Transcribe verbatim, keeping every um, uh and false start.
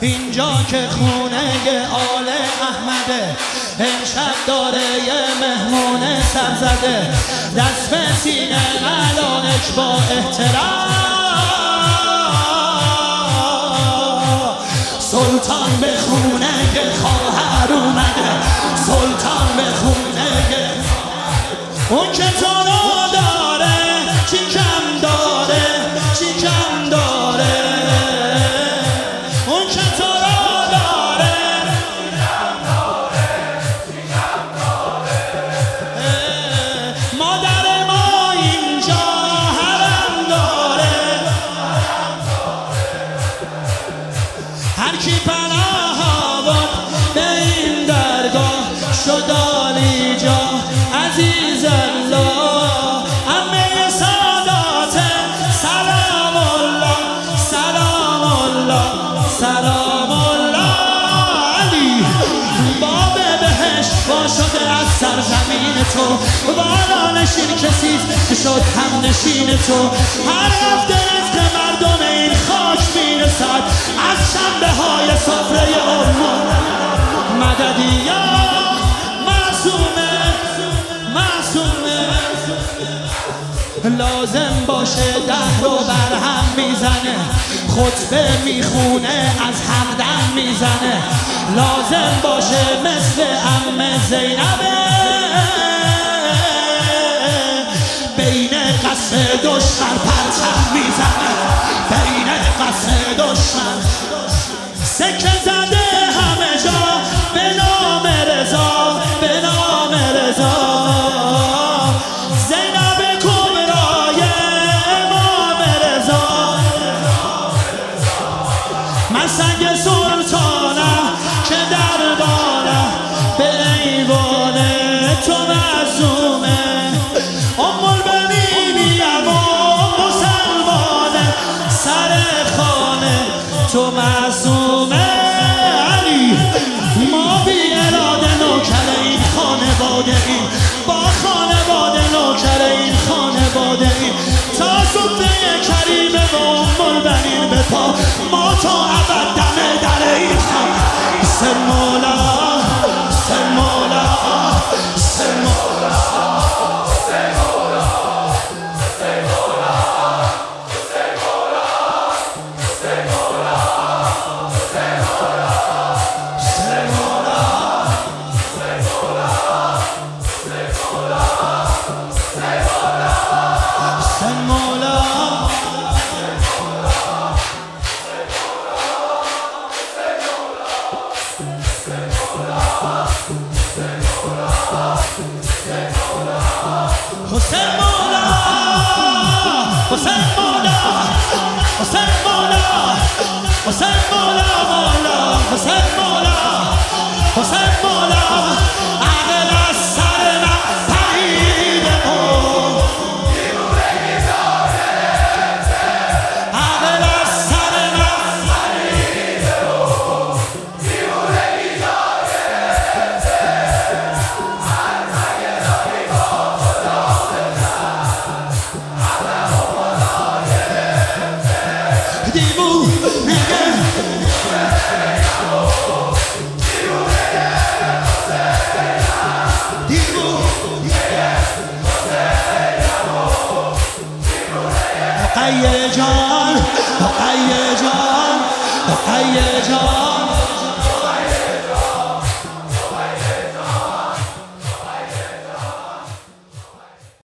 اینجا که خونه آل احمده، امشب داره یه مهمون سرزده، دست به سینه ملائک با احترام، سلطان به خونه خواهر اومده، سلطان به خونه اون که تو رو داره چی کم داره، چی کم داره، اون که تو رو داره چی کم داره، چی کم داره. مادر ما اینجا حرم داره، هر کی پناه آورد به این درگاه شد عالی جا، عزیز الله همه سادات، سلام الله سلام الله سلام الله. علی باب بهشت با شده از سرزمین تو، بالانشین کسی که شد هم نشین تو، هر هفته رزق مردم این خاک میرسد از شنبه های سفره امت. مددی یا معصومه معصومه، لازم باشه ده رو بر هم میزنه، خطبه میخونه از همدم میزنه، لازم باشه مثل عمه زینبه، بین قصر دشمن پرچم میزنه، بین قصر دشمن سکه زده همه جا به نام رضا، به نام رضا. زینب کبرای امام رضا، من سنگ سلطانم که دربارم به ایوان تو معصومه، ام البنینیم و مسلمانه، سر خانه تو معصومه. علی ما بی اراده نوکر این خانواده ایم، با خانواده نوکر این خانواده ایم، تا سفره کریم و ام البنین به پا، ما تا ابد دم در این خانه. سر مولا سر مولا سر مولا سر مولا سر مولا سر مولا سر مولا سر مولا سر مولا سر مولا سر مولا. حسین مولا حسین مولا حسین مولا حسین مولا مولا حسین مولا حسین مولا. عقل از سر من پرید بود، عقل از سر من پرید بود، قیه جان قیه جان قیه جان